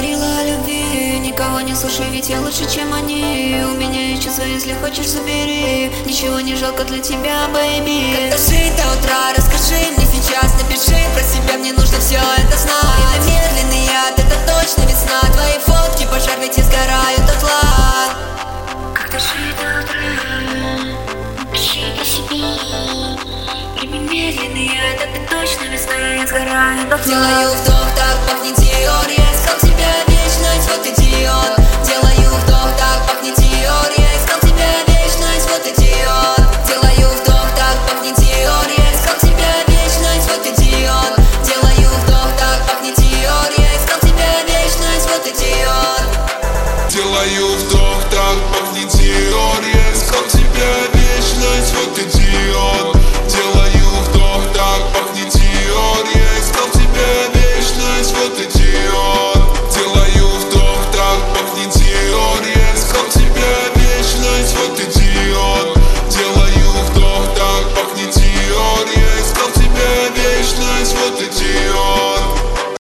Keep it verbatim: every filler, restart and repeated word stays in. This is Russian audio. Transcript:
говорила о любви. Никого не слушай, ведь я лучше, чем они. У меня есть чувства, если хочешь, забери. Ничего не жалко для тебя, бэйби. Как дожить до утра, расскажи мне сейчас, напиши про себя, мне нужно все это знать. Это медленный яд, это точно весна. Твои фотки пожар, ведь и сгорают дотла. Как дожить до утра, напиши про себя. Время медленный яд, это точно весна, я сгораю дотла. Делаю вдох, так пахнет Диор. Я искал тебя вечность, вот идиот. Делаю вдох, так пахнет Диор. Я искал тебя вечность, вот идиот. Делаю вдох, так пахнет Диор. Я искал тебя вечность, вот идиот. Делаю вдох, так пахнет Диор. Я искал тебя вечность, вот идиот. Делаю вдох, так пахнет Диор. Я искал тебя вечность, вот идиот.